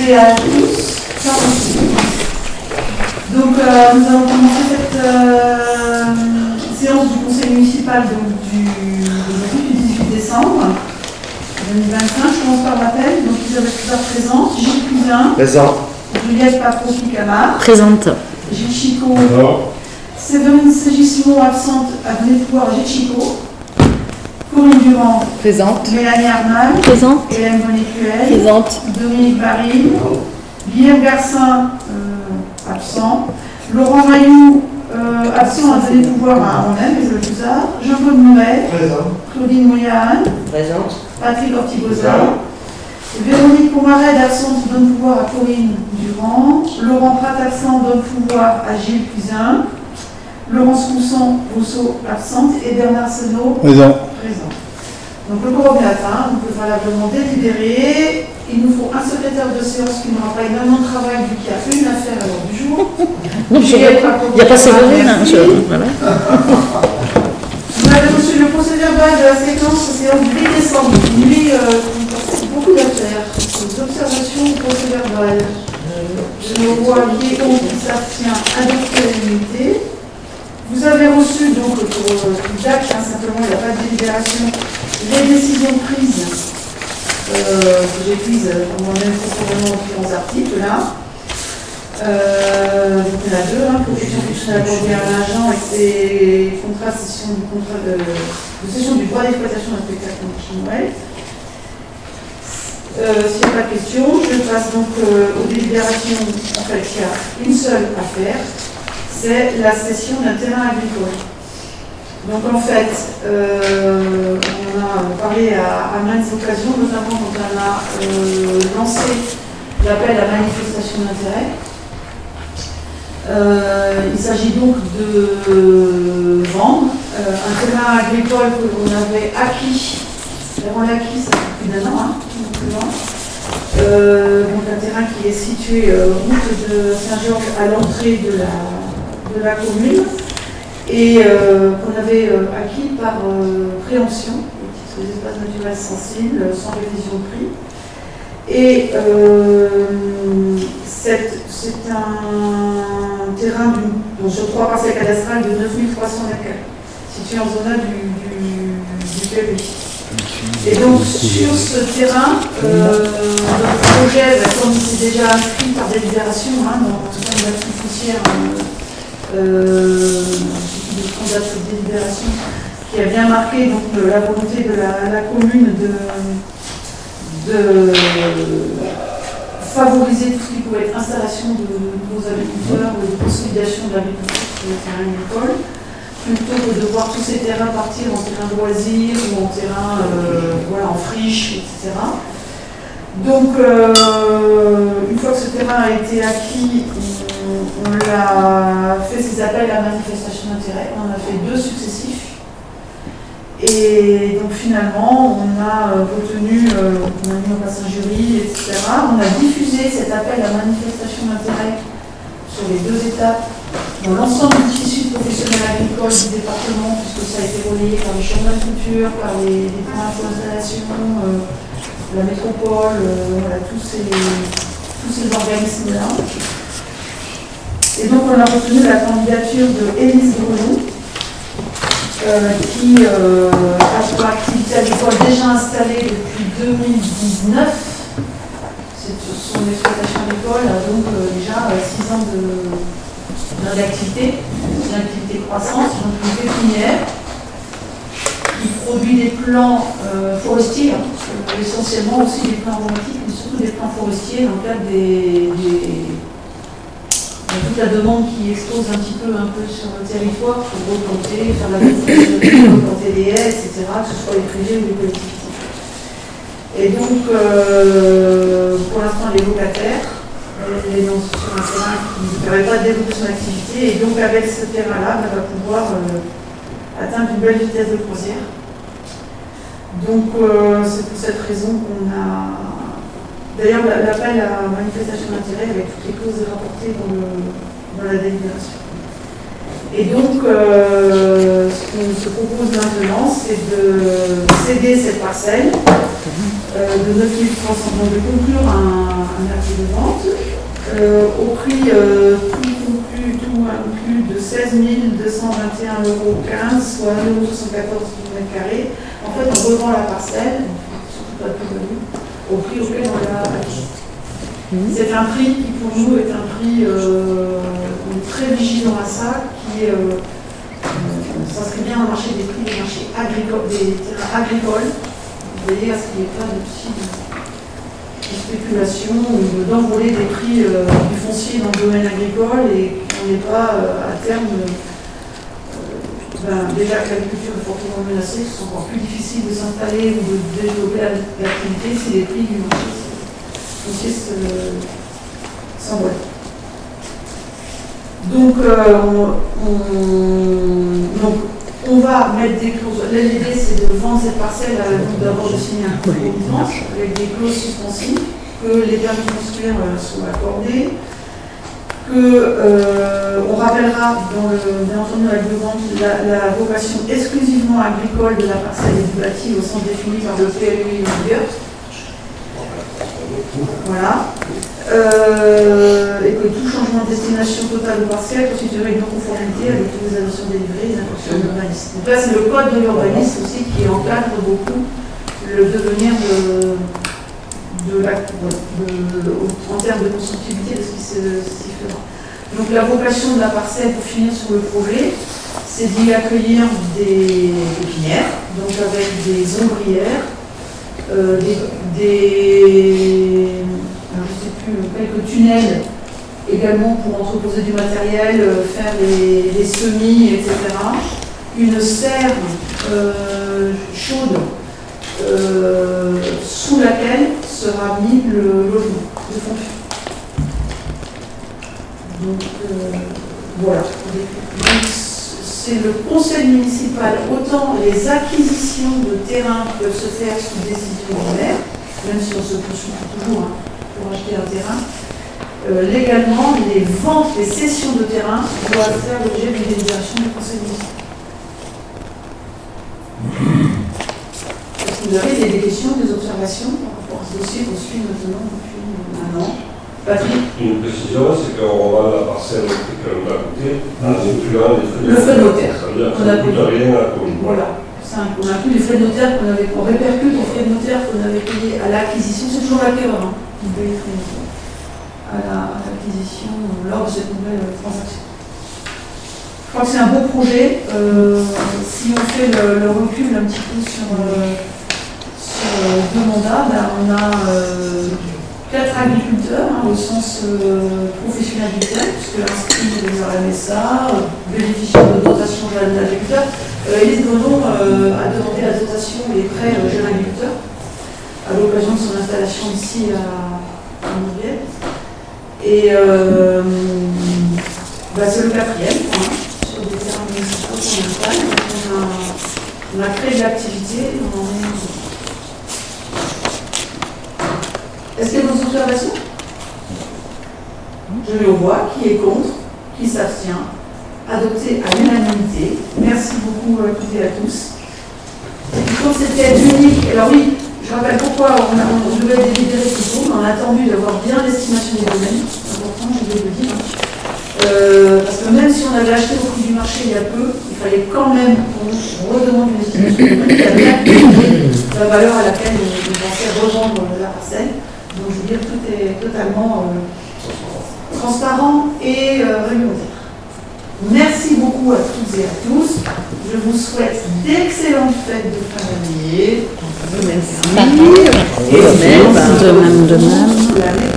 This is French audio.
arrivée à tous. Donc, nous allons commencer cette séance du conseil municipal donc, du 18 décembre 2025. Je commence par l'appel. Donc, Isabelle Cusard présente. Gilles Cousin. Présent. Juliette Papo-Picamar. Présente. Gilles Chicot. Séverine Ségismond absente. Venez de voir Gilles Chicot. Corinne Durand. Présente. Mélanie Armal. Présente. Hélène Bonnet-Cuel. Présente. Dominique Baril. Guillaume Garcin, absent. Laurent Mailloux, absent à donner pouvoir à Romain, mais le Cusard. Jean-Claude Mouret. Présent. Claudine Moyan. Présente. Patrick Ortigosa. Véronique Pomarède, absente, donne pouvoir à Corinne Durand. Laurent Prat, absent, donne pouvoir à Gilles Cousin. Laurence Rousseau, absente. Et Bernard Senot, Présent. Donc le quorum est atteint, on peut valablement délibérer. Il nous faut un secrétaire de séance qui n'aura pas énormément de travail vu qu'il y a une affaire à l'heure du jour. Non, il n'y a pas Séverine. Voilà. Vous avez reçu le procès verbal de la séquence du 8 décembre. Lui, beaucoup d'affaires. Des observations au procès verbal. Je me vois qui est contre, qui s'abstient, adopté à l'unité. Vous avez reçu donc pour date, simplement il n'y a pas de délibération, les décisions prises que j'ai prises moi-même conformément aux différents articles là. Donc il y en a deux, protection fonctionnelle accordée à un agent et ses contrats de cession du contrat de cession du droit d'exploitation d'un spectacle chinois. S'il n'y a pas de question, je passe donc aux délibérations. En fait, il y a une seule affaire. C'est la cession d'un terrain agricole. Donc en fait, on a parlé à maintes occasions, notamment quand on a lancé l'appel à manifestation d'intérêt. Il s'agit donc de vendre un terrain agricole que l'on avait acquis. On l'a acquis, ça fait plus d'un an, donc un terrain qui est situé route de Saint-Georges à l'entrée de la commune et qu'on avait acquis par préemption au titre des espaces naturels sensibles sans révision de prix. Et c'est un terrain sur 3 parcelles cadastrales de 9300 mètres, situé en zone A du PLU. Et donc sur ce terrain, notre projet, comme c'est déjà inscrit par délibération dans le système d'action foncière, de cette délibération qui a bien marqué donc, la volonté de la commune de favoriser tout ce qui pouvait être installation de nouveaux agriculteurs, de consolidation de l'agriculture sur les terrains agricoles, plutôt que de voir tous ces terrains partir en terrain de loisirs ou en terrain en friche, etc. Donc, une fois que ce terrain a été acquis, on a fait ces appels à manifestation d'intérêt. On en a fait 2 successifs. Et donc, finalement, on a retenu, on a mis en place un jury, etc. On a diffusé cet appel à manifestation d'intérêt sur les 2 étapes dans l'ensemble du tissu professionnel agricole du département, puisque ça a été relayé par les chambres d'agriculture, par les points d'installation, la métropole, tous ces organismes-là. Et donc on a retenu la candidature de Élise Breton, qui a pour activité agricole déjà installée depuis 2019. C'est son exploitation agricole, donc déjà 6 ans d'activité, une activité croissante, donc une pépinière qui produit des plants forestiers, essentiellement aussi des plants aromatiques, mais surtout des plants forestiers dans le cadre de toute la demande qui explose un peu sur le territoire pour replanter, faire la viticulture, replanter des haies, etc., que ce soit les privés ou les collectivités. Et donc, pour l'instant, les locataires, les non sur un terrain qui ne permet pas de développer son activité, et donc avec ce terrain-là, on va pouvoir atteindre une belle vitesse de croisière. Donc, c'est pour cette raison qu'on a. D'ailleurs, l'appel à manifestation d'intérêt avec toutes les causes rapportées dans la délibération. Et donc, ce qu'on se propose maintenant, c'est de céder cette parcelle de 9300, donc de conclure un acte de vente au prix tout inclus de 16 221,15 €, soit 1,74 € du mètre carré. En fait, on revend la parcelle, surtout pas de plus-value, au prix auquel on l'a acquis. C'est un prix qui, pour nous, est un prix, on est très vigilant à ça, qui s'inscrit bien au marché des prix des marchés agricoles, des terrains agricoles. Vous voyez, à ce qu'il n'y ait pas de spéculation ou d'envoler des prix du foncier dans le domaine agricole et qu'on n'ait pas à terme déjà que l'agriculture est fortement menacée, que ce soit encore plus difficile de s'installer ou de développer l'activité si les prix du marché foncier s'envolent. Donc, on va mettre des clauses. L'idée, c'est de vendre cette parcelle d'abord de signer un contrat de vente avec des clauses suspensives, que les permis de construire soient accordés, on rappellera bien entendu avec le vente la vocation exclusivement agricole de la parcelle et du bâti au sens défini par le PLUI en vigueur. Voilà. Et que tout changement de destination totale ou partielle constituerait une non-conformité avec l'utilisation délivrée des instructions de l'urbanisme. Donc là, c'est le code de l'urbanisme aussi qui encadre beaucoup le devenir en termes de constructibilité de ce qui s'y fera. Donc la vocation de la parcelle, pour finir sur le projet, c'est d'y accueillir des pépinières, donc avec des ombrières, quelques tunnels également pour entreposer du matériel, faire des semis, etc. Une serre chaude sous laquelle sera mis le logement de fonction. Donc voilà. Donc, c'est le conseil municipal, autant les acquisitions de terrain peuvent se faire sous décision du maire, même si on se consulte toujours pour acheter un terrain. Légalement, les ventes, les cessions de terrain doivent faire l'objet d'une délibération du conseil municipal. Est-ce que vous avez des questions, des observations par rapport à ce dossier qu'on suit maintenant depuis un an? Patrick? Une précision, c'est qu'on revend la parcelle qu'elle nous a coûté en incluant les frais de notaire. Ça veut dire que ça ne coûte rien à la commune. Voilà. On a plus les frais de notaire on répercute les frais de notaire qu'on avait payés à l'acquisition, c'est toujours l'acquéreur qui paye les frais de notaire à l'acquisition lors de cette nouvelle transaction. Je crois que c'est un beau projet. Si on fait le recul un petit peu sur 2 mandats, on a 4 agriculteurs, au sens professionnel du terme, puisque inscrits à la MSA, bénéficiant de dotation jeune agriculteur. Élise Godon a demandé la dotation et les prêts jeunes agriculteurs à l'occasion de son installation ici à Montpellier. Et c'est le 4e sur des terrains municipaux qu'on installe. On a créé de l'activité. Est-ce qu'il y a d'autres observations? Je mets au voix. Qui est contre? Qui s'abstient? Adopté à l'unanimité. Merci beaucoup à toutes et à tous. Et puis quand c'était unique, alors oui, je rappelle pourquoi on devait délibérer plus tôt, mais on a attendu d'avoir bien l'estimation des domaines. C'est important, je vais le dire. Parce que même si on avait acheté au prix du marché il y a peu, il fallait quand même qu'on redemande une estimation des domaines qui a bien la valeur à laquelle on pensait revendre la parcelle. Donc je veux dire, tout est totalement transparent et réglementaire. Merci beaucoup à toutes et à tous. Je vous souhaite d'excellentes fêtes de fin d'année. Merci. Et de même.